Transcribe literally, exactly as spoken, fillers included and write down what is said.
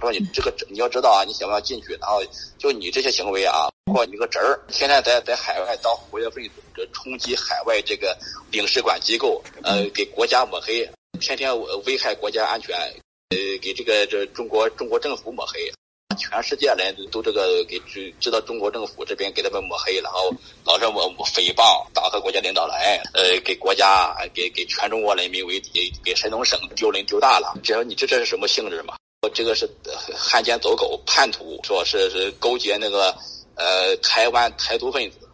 说你这个你要知道啊，你想不想进去？然后就你这些行为啊，包括你个侄儿，天天在在海外当活跃分子，这冲击海外这个领事馆机构，呃，给国家抹黑，天天危害国家安全，呃，给这个这中国中国政府抹黑。全世界人都这个给知道中国政府这边给他们抹黑，然后老是我诽谤党和国家领导人，呃，给国家给给全中国人民为敌，给山东省丢人丢大了。只要你这这是什么性质嘛？这个是汉奸走狗叛徒，说是是勾结那个呃台湾台独分子。